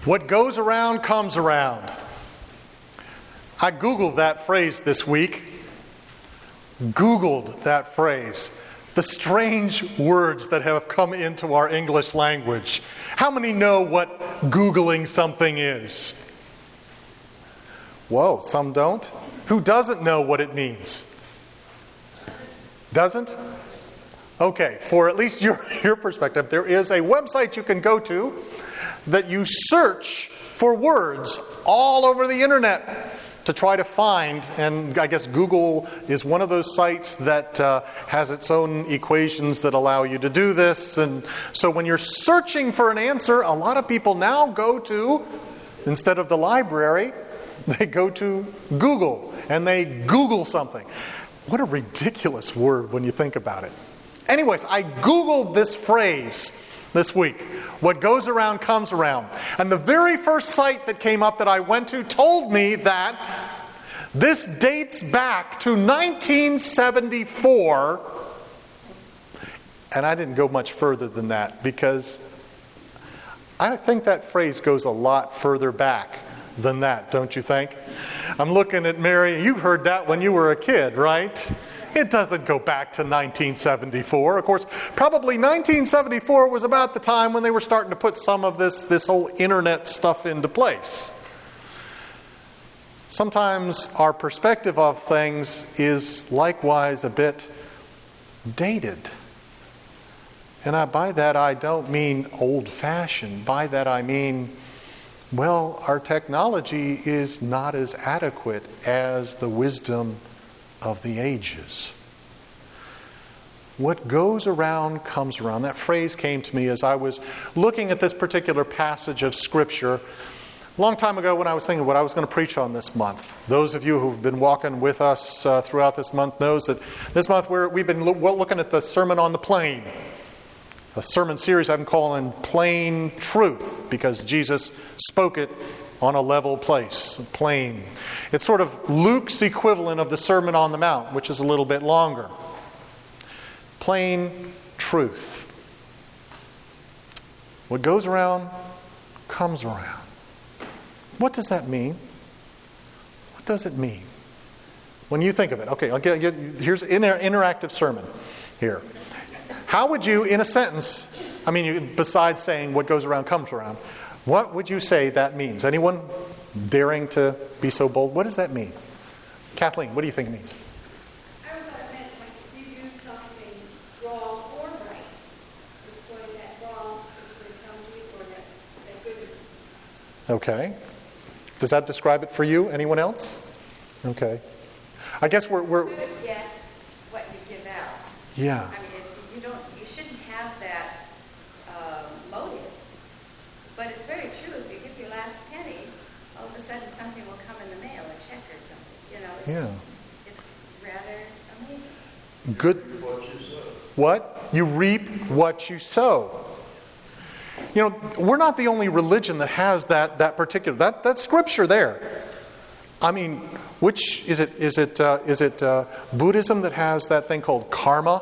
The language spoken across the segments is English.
What goes around comes around. I Googled that phrase this week. Googled that phrase. The strange words that have come into our English language. How many know what Googling something is? Whoa, some don't. Who doesn't know what it means? Doesn't? Okay, for at least your perspective, there is a website you can go to that you search for words all over the internet to try to find, and I guess Google is one of those sites that has its own equations that allow you to do this. And so when you're searching for an answer, a lot of people now go to, instead of the library, they go to Google and they Google something. What a ridiculous word when you think about it. Anyways, I Googled this phrase this week. What goes around comes around. And the very first site that came up that I went to told me that this dates back to 1974. And I didn't go much further than that because I think that phrase goes a lot further back than that, don't you think? I'm looking at Mary. You heard that when you were a kid, right? It doesn't go back to 1974. Of course, probably 1974 was about the time when they were starting to put some of this whole internet stuff into place. Sometimes our perspective of things is likewise a bit dated. And by that I don't mean old-fashioned. By that I mean, well, our technology is not as adequate as the wisdom of the ages. What goes around comes around. That phrase came to me as I was looking at this particular passage of Scripture a long time ago when I was thinking what I was going to preach on this month. Those of you who've been walking with us throughout this month knows that this month we've been looking at the Sermon on the Plain. A sermon series I'm calling Plain Truth because Jesus spoke it on a level place, plain. It's sort of Luke's equivalent of the Sermon on the Mount, which is a little bit longer. Plain truth. What goes around comes around. What does that mean? What does it mean? When you think of it, okay, here's an interactive sermon here. How would you, in a sentence, besides saying what goes around comes around, what would you say that means? Anyone daring to be so bold? What does that mean? Kathleen, what do you think it means? I was thought it meant like if you do something wrong or right, it's going that wrong is going to come to you or that good is. Okay. Does that describe it for you? Anyone else? Okay. I guess we're You get what you give out. Yeah. You shouldn't have that motive. But it's very true. If you give your last penny, all of a sudden something will come in the mail, a check or something. It's rather amazing. Good. What? You reap what you sow. We're not the only religion that has that particular that scripture there. Which is it? Is it Buddhism that has that thing called karma?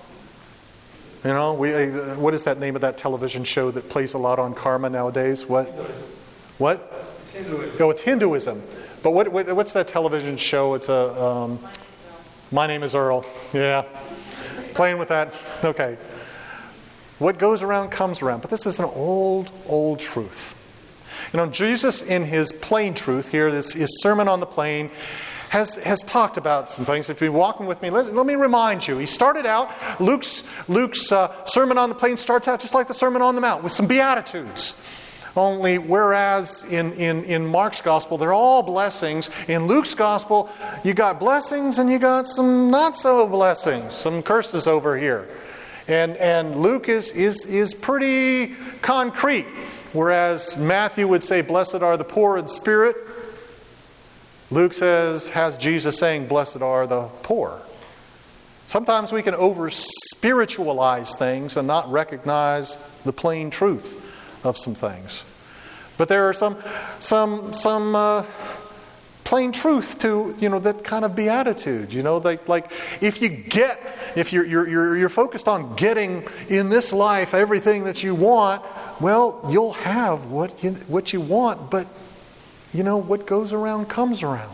What is that name of that television show that plays a lot on karma nowadays? What? It's Hinduism. No, it's Hinduism. But what's that television show? It's My Name is Earl. Yeah. Playing with that. Okay. What goes around comes around. But this is an old truth. Jesus in his plain truth here, his Sermon on the Plain, has talked about some things. If you've been walking with me, let me remind you. He started out, Luke's Sermon on the Plain starts out just like the Sermon on the Mount, with some Beatitudes. Only whereas in Mark's Gospel, they're all blessings. In Luke's Gospel, you got blessings and you got some not so blessings, some curses over here. And Luke is pretty concrete. Whereas Matthew would say, blessed are the poor in spirit. Luke has Jesus saying, blessed are the poor. Sometimes we can over-spiritualize things and not recognize the plain truth of some things. But there are some plain truth to, that kind of beatitude. Like if you're focused on getting in this life everything that you want, well, you'll have what you want, but what goes around comes around.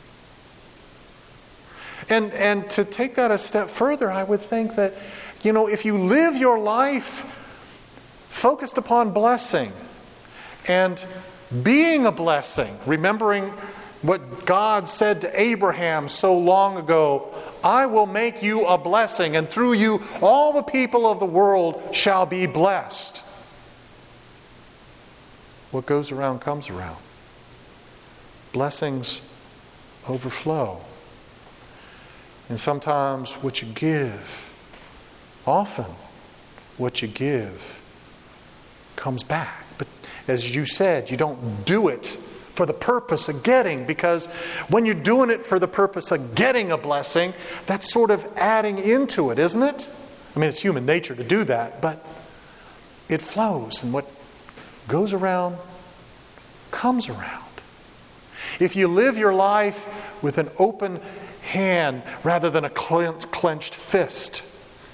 And to take that a step further, I would think that, if you live your life focused upon blessing and being a blessing, remembering what God said to Abraham so long ago, I will make you a blessing, and through you all the people of the world shall be blessed. What goes around comes around. Blessings overflow. And sometimes what you give, often what you give, comes back. But as you said, you don't do it for the purpose of getting, because when you're doing it for the purpose of getting a blessing, that's sort of adding into it, isn't it? I mean, it's human nature to do that, but it flows, and what goes around comes around. If you live your life with an open hand rather than a clenched fist,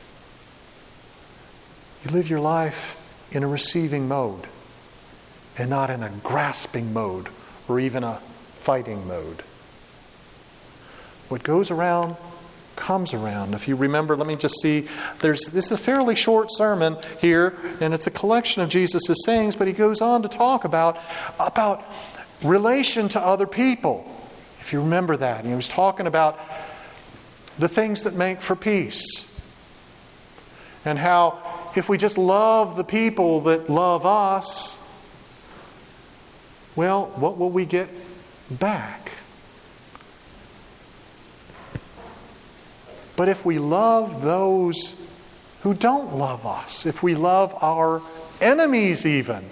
you live your life in a receiving mode and not in a grasping mode or even a fighting mode. What goes around comes around. If you remember, let me just see, this is a fairly short sermon here, and it's a collection of Jesus' sayings, but he goes on to talk about relation to other people. If you remember that, he was talking about the things that make for peace. And how if we just love the people that love us, well, what will we get back? But if we love those who don't love us, if we love our enemies even,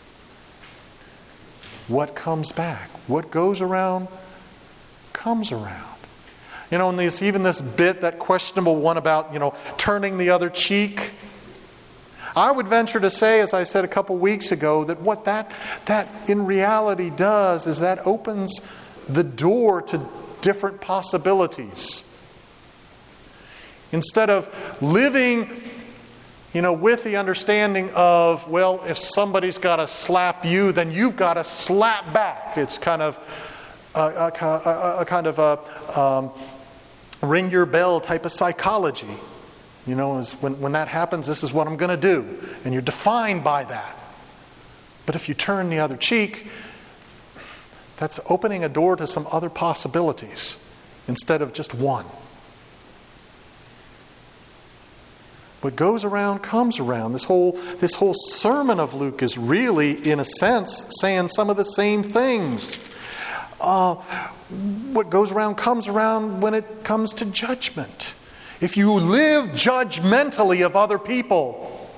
what comes back? What goes around comes around. And even this bit, that questionable one about, turning the other cheek. I would venture to say, as I said a couple weeks ago, that what that in reality does is that opens the door to different possibilities. Instead of living, with the understanding of, well, if somebody's got to slap you, then you've got to slap back. It's kind of a ring your bell type of psychology. When that happens, this is what I'm going to do. And you're defined by that. But if you turn the other cheek, that's opening a door to some other possibilities instead of just one. What goes around comes around. This whole sermon of Luke is really, in a sense, saying some of the same things. What goes around comes around when it comes to judgment. If you live judgmentally of other people,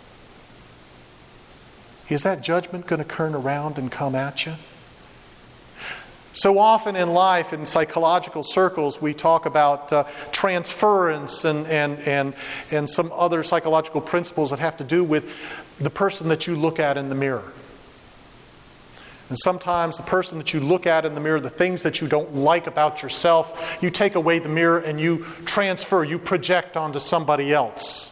is that judgment going to turn around and come at you? So often in life, in psychological circles, we talk about transference and some other psychological principles that have to do with the person that you look at in the mirror. And sometimes the person that you look at in the mirror, the things that you don't like about yourself, you take away the mirror and you transfer, you project onto somebody else.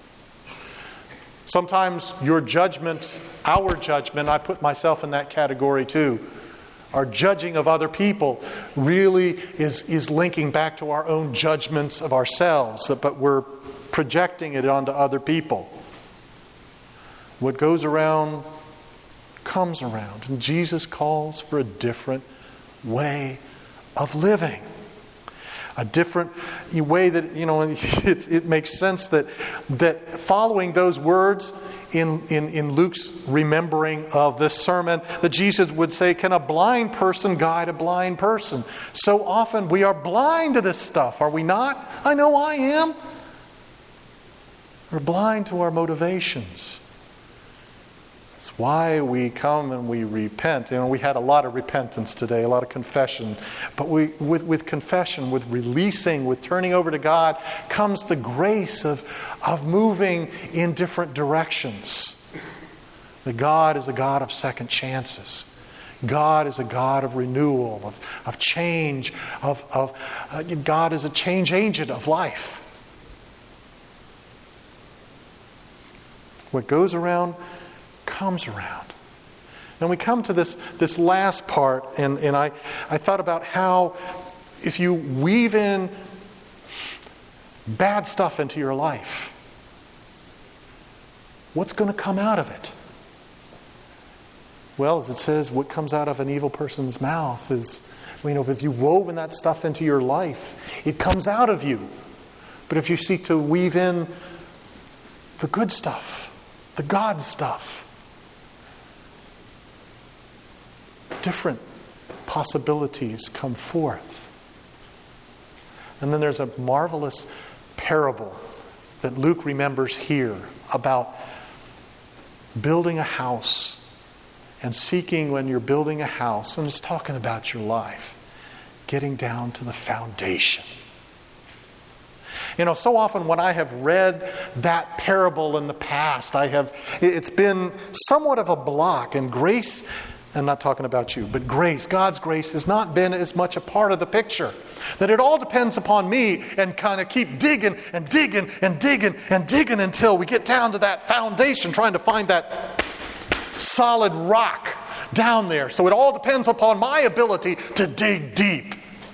Sometimes your judgment, our judgment, I put myself in that category too, our judging of other people really is linking back to our own judgments of ourselves, but we're projecting it onto other people. What goes around comes around. And Jesus calls for a different way of living. A different way that, it makes sense that following those words in Luke's remembering of this sermon, that Jesus would say, can a blind person guide a blind person? So often we are blind to this stuff, are we not? I know I am. We're blind to our motivations. That's why we come and we repent. We had a lot of repentance today, a lot of confession. But with confession, with releasing, with turning over to God, comes the grace of moving in different directions. That God is a God of second chances. God is a God of renewal, of change, God is a change agent of life. What goes around comes around. And we come to this last part, and I thought about how if you weave in bad stuff into your life, what's going to come out of it? Well, as it says, what comes out of an evil person's mouth is, if you've woven that stuff into your life, it comes out of you. But if you seek to weave in the good stuff, the God stuff, different possibilities come forth. And then there's a marvelous parable that Luke remembers here about building a house and seeking, when you're building a house, and it's talking about your life, getting down to the foundation. So often when I have read that parable in the past, it's been somewhat of a block, and grace, I'm not talking about you, but grace, God's grace has not been as much a part of the picture. That it all depends upon me, and kind of keep digging and digging and digging and digging until we get down to that foundation, trying to find that solid rock down there. So it all depends upon my ability to dig deep.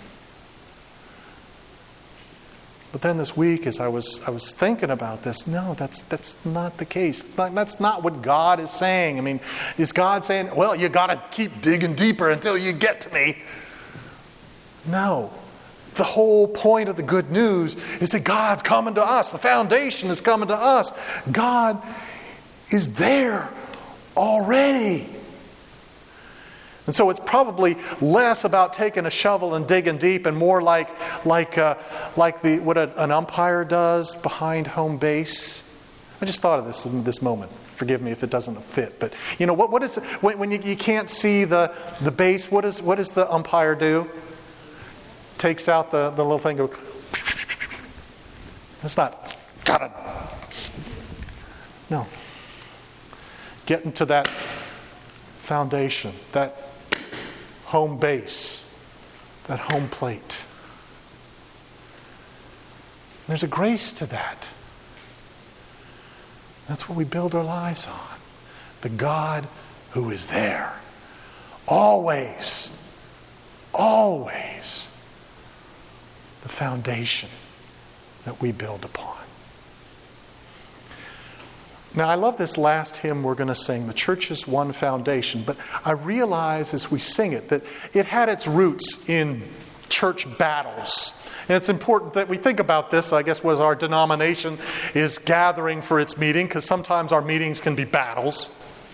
But then this week, as I was thinking about this, no, that's not the case. That's not what God is saying. Is God saying, well, you got to keep digging deeper until you get to me? No. The whole point of the good news is that God's coming to us. The foundation is coming to us. God is there already. And so it's probably less about taking a shovel and digging deep, and more like what an umpire does behind home base. I just thought of this in this moment. Forgive me if it doesn't fit, but what is when you can't see the base? What does the umpire do? Takes out the little thing. Goes. It's not. Got it. No. Get into that foundation, that home base, that home plate. There's a grace to that. That's what we build our lives on. The God who is there. Always. Always. The foundation that we build upon. Now, I love this last hymn we're going to sing, The Church's One Foundation. But I realize as we sing it that it had its roots in church battles. And it's important that we think about this, I guess, was our denomination is gathering for its meeting, because sometimes our meetings can be battles.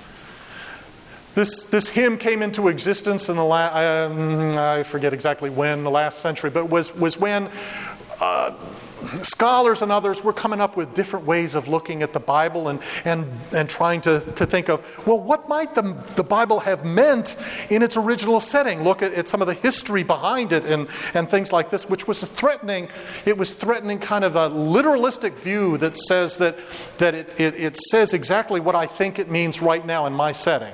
This hymn came into existence in I forget exactly when, the last century, but was when scholars and others were coming up with different ways of looking at the Bible and trying to think of, well, what might the Bible have meant in its original setting? Look at some of the history behind it and things like this, which was threatening kind of a literalistic view that says that it says exactly what I think it means right now in my setting.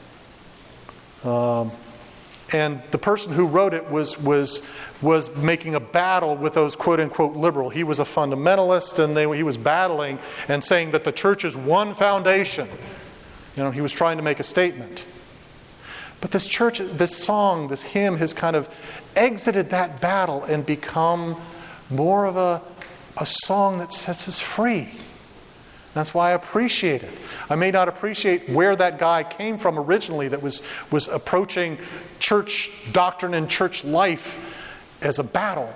And the person who wrote it was making a battle with those quote-unquote liberal. He was a fundamentalist, and he was battling and saying that the church is one foundation. He was trying to make a statement. But this song, this hymn has kind of exited that battle and become more of a song that sets us free. That's why I appreciate it. I may not appreciate where that guy came from originally that was approaching church doctrine and church life as a battle.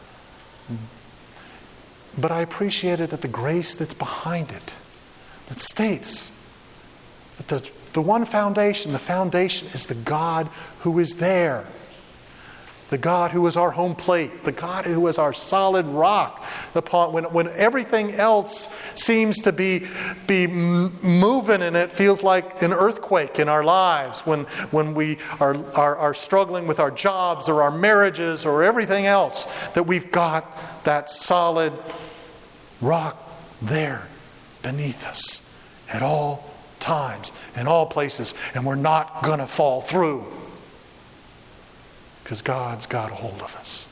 But I appreciated that the grace that's behind it, that states that the one foundation, the foundation is the God who is there. The God who is our home plate, the God who is our solid rock. When everything else seems to be moving and it feels like an earthquake in our lives, when we are struggling with our jobs or our marriages or everything else, that we've got that solid rock there beneath us at all times, in all places, and we're not going to fall through. because God's got a hold of us.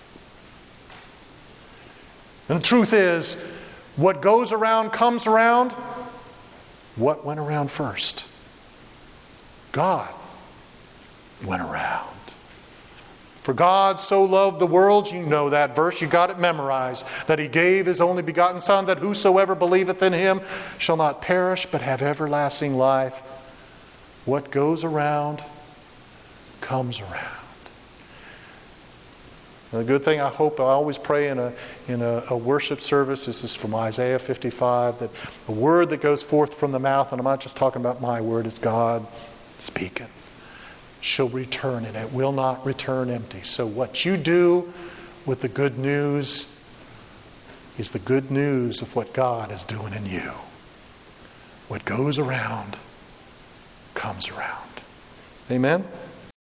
And the truth is, what goes around comes around. What went around first? God went around. For God so loved the world, you know that verse, you got it memorized, that He gave His only begotten Son, that whosoever believeth in Him shall not perish, but have everlasting life. What goes around comes around. And the good thing, I hope, I always pray in a worship service, this is from Isaiah 55, that the word that goes forth from the mouth, and I'm not just talking about my word, it's God speaking, shall return, and it will not return empty. So what you do with the good news is the good news of what God is doing in you. What goes around comes around. Amen?